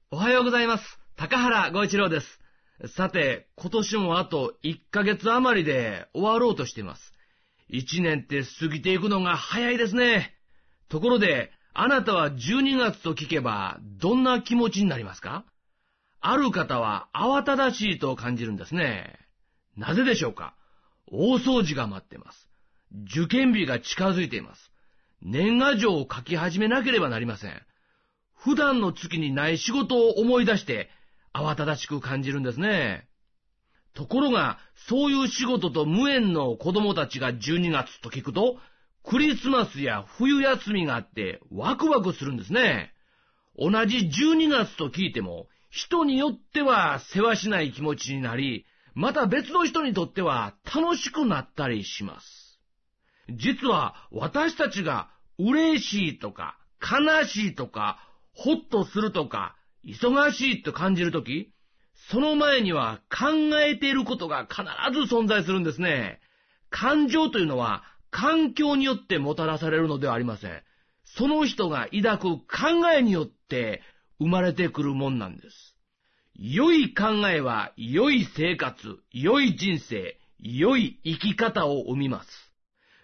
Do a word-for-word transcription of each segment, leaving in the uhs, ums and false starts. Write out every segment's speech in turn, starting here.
おはようございます。高原剛一郎です。さて、今年もあといっかげつ余りで終わろうとしています。いちねんって過ぎていくのが早いですね。ところで、あなたはじゅうにがつと聞けばどんな気持ちになりますか？ある方は慌ただしいと感じるんですね。なぜでしょうか？大掃除が待っています。受験日が近づいています。年賀状を書き始めなければなりません。普段の月にない仕事を思い出して慌ただしく感じるんですね。ところが、そういう仕事と無縁の子供たちがじゅうにがつと聞くと、クリスマスや冬休みがあってワクワクするんですね。同じじゅうにがつと聞いても、人によってはせわしない気持ちになり、また別の人にとっては楽しくなったりします。実は私たちが嬉しいとか悲しいとかほっとするとか忙しいと感じるとき、その前には考えていることが必ず存在するんですね。感情というのは環境によってもたらされるのではありません。その人が抱く考えによって生まれてくるもんなんです。良い考えは良い生活、良い人生、良い生き方を生みます。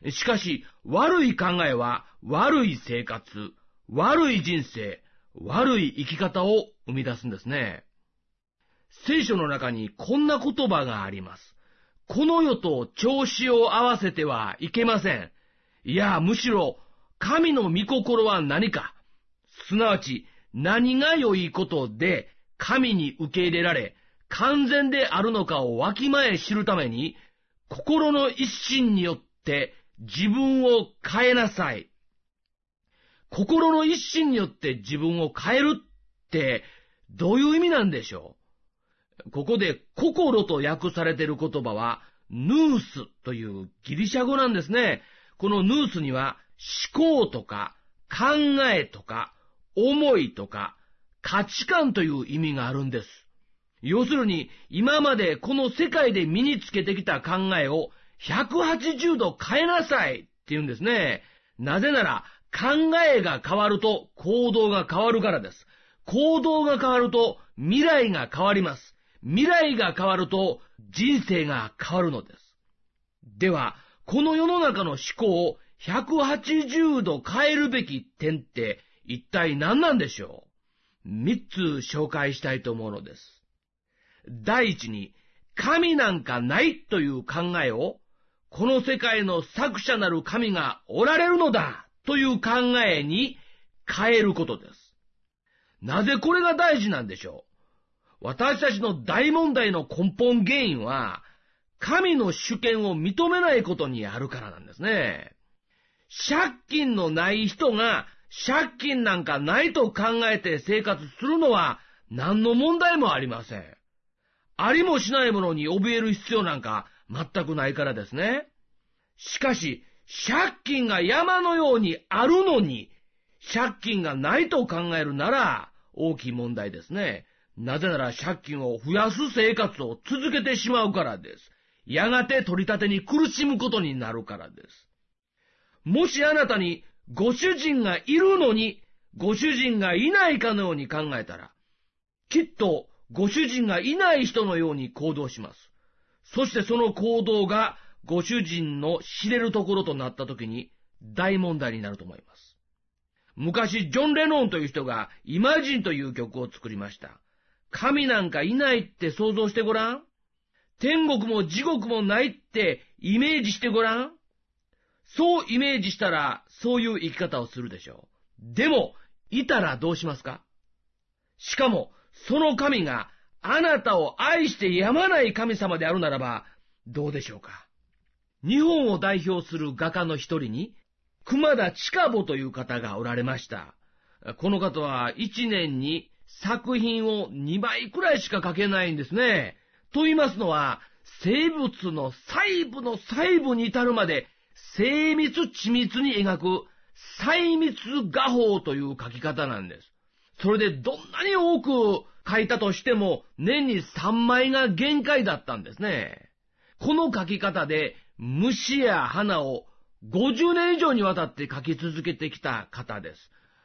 しかし悪い考えは悪い生活、悪い人生、悪い生き方を生み出すんですね。聖書の中にこんな言葉があります。この世と調子を合わせてはいけません。いや、むしろ神の御心は何か、すなわち何が良いことで神に受け入れられ完全であるのかをわきまえ知るために、心の一心によって自分を変えなさい。心の一心によって自分を変えるってどういう意味なんでしょう？ここで心と訳されている言葉はヌースというギリシャ語なんですね。このヌースには思考とか考えとか思いとか価値観という意味があるんです。要するに今までこの世界で身につけてきた考えをひゃくはちじゅうど変えなさいっていうんですね。なぜなら考えが変わると行動が変わるからです。行動が変わると未来が変わります。未来が変わると人生が変わるのです。では、この世の中の思考をひゃくはちじゅうど変えるべき点って一体何なんでしょう？三つ紹介したいと思うのです。第一に、神なんかないという考えを、この世界の作者なる神がおられるのだという考えに変えることです。なぜこれが大事なんでしょう？私たちの大問題の根本原因は、神の主権を認めないことにあるからなんですね。借金のない人が借金なんかないと考えて生活するのは何の問題もありません。ありもしないものに怯える必要なんか全くないからですね。しかし、借金が山のようにあるのに、借金がないと考えるなら大きい問題ですね。なぜなら借金を増やす生活を続けてしまうからです。やがて取り立てに苦しむことになるからです。もしあなたにご主人がいるのに、ご主人がいないかのように考えたら、きっとご主人がいない人のように行動します。そしてその行動がご主人の知れるところとなったときに大問題になると思います。昔、ジョン・レノンという人がイマジンという曲を作りました。神なんかいないって想像してごらん。天国も地獄もないってイメージしてごらん。そうイメージしたらそういう生き方をするでしょう。でも、いたらどうしますか？しかも、その神があなたを愛してやまない神様であるならば、どうでしょうか？日本を代表する画家の一人に、熊田千佳坊という方がおられました。この方はいちねんに作品をにばいくらいしか描けないんですね。と言いますのは、生物の細部の細部に至るまで精密緻密に描く細密画法という描き方なんです。それでどんなに多く描いたとしても年にさんまいが限界だったんですね。この描き方で虫や花をごじゅうねん以上にわたって描き続けてきた方です。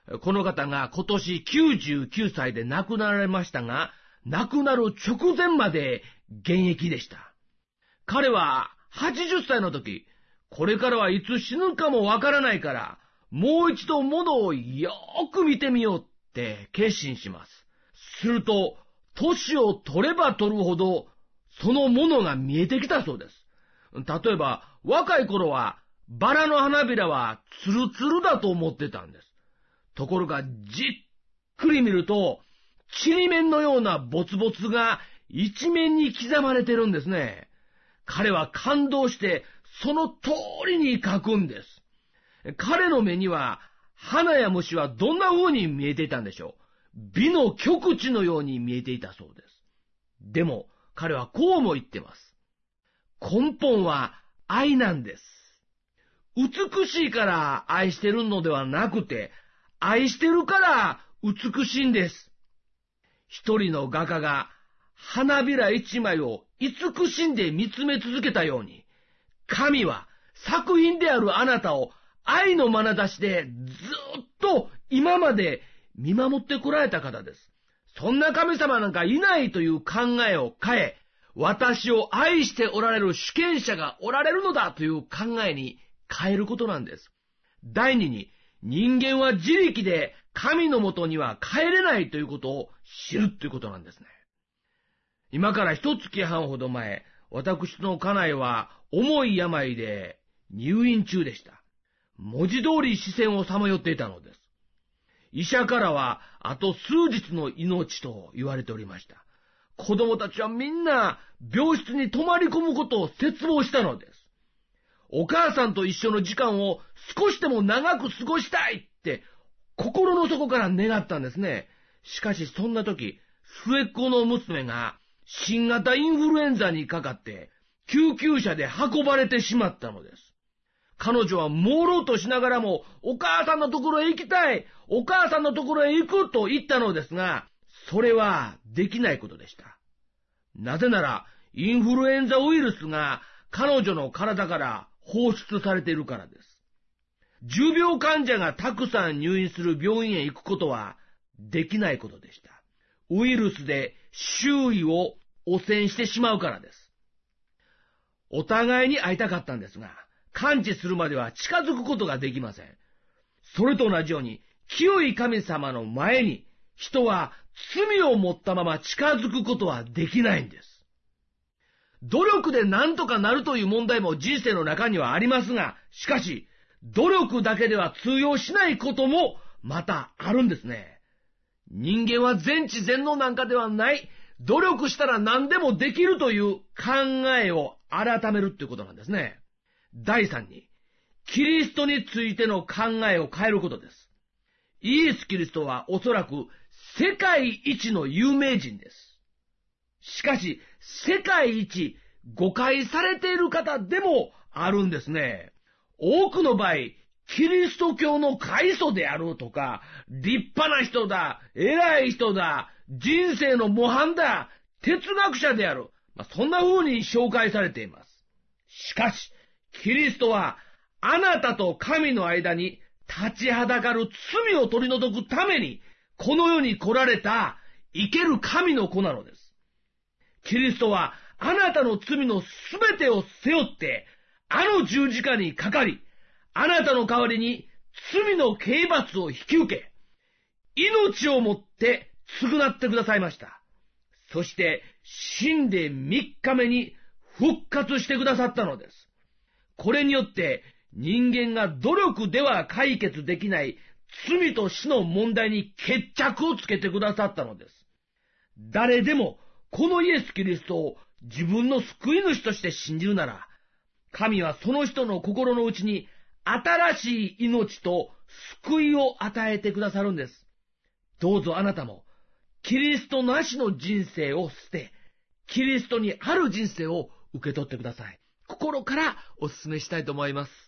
この方が今年きゅうじゅうきゅうさいで亡くなられましたが、亡くなる直前まで現役でした。彼ははちじゅっさいの時、これからはいつ死ぬかもわからないから、もう一度物をよーく見てみようって決心します。すると、年を取れば取るほど、そのものが見えてきたそうです。例えば、若い頃は、バラの花びらはツルツルだと思ってたんです。ところが、じっくり見ると、ちりめんのようなボツボツが一面に刻まれてるんですね。彼は感動して、その通りに描くんです。彼の目には、花や虫はどんな風に見えていたんでしょう。美の極致のように見えていたそうです。でも、彼はこうも言ってます。根本は愛なんです。美しいから愛してるのではなくて、愛してるから美しいんです。一人の画家が花びら一枚を慈しんで見つめ続けたように、神は作品であるあなたを愛の眼差しでずっと今まで見守ってこられた方です。そんな神様なんかいないという考えを変え、私を愛しておられる主権者がおられるのだという考えに変えることなんです。第二に、人間は自力で神のもとには帰れないということを知るということなんですね。今から一月半ほど前、私の家内は重い病で入院中でした。文字通り視線をさまよっていたのです。医者からはあと数日の命と言われておりました。子供たちはみんな病室に泊まり込むことを切望したのです。お母さんと一緒の時間を少しでも長く過ごしたいって心の底から願ったんですね。しかしそんな時、末っ子の娘が新型インフルエンザにかかって救急車で運ばれてしまったのです。彼女は朦朧としながらも、お母さんのところへ行きたい、お母さんのところへ行くと言ったのですが、それはできないことでした。なぜなら、インフルエンザウイルスが彼女の体から放出されているからです。重病患者がたくさん入院する病院へ行くことはできないことでした。ウイルスで周囲を汚染してしまうからです。お互いに会いたかったんですが、完治するまでは近づくことができません。それと同じように、清い神様の前に人は罪を持ったまま近づくことはできないんです。努力で何とかなるという問題も人生の中にはありますが、しかし、努力だけでは通用しないこともまたあるんですね。人間は全知全能なんかではない、努力したら何でもできるという考えを改めるということなんですね。第三に、キリストについての考えを変えることです。イエス・キリストはおそらく世界一の有名人です。しかし、世界一誤解されている方でもあるんですね。多くの場合、キリスト教の開祖であるとか、立派な人だ、偉い人だ、人生の模範だ、哲学者である。まあ、そんな風に紹介されています。しかし、キリストはあなたと神の間に立ちはだかる罪を取り除くためにこの世に来られた生ける神の子なのです。キリストはあなたの罪のすべてを背負ってあの十字架にかかり、あなたの代わりに罪の刑罰を引き受け、命をもって償ってくださいました。そして死んで三日目に復活してくださったのです。これによって人間が努力では解決できない罪と死の問題に決着をつけてくださったのです。誰でもこのイエス・キリストを自分の救い主として信じるなら、神はその人の心の内に新しい命と救いを与えてくださるんです。どうぞあなたもキリストなしの人生を捨て、キリストにある人生を受け取ってください。心からお勧めしたいと思います。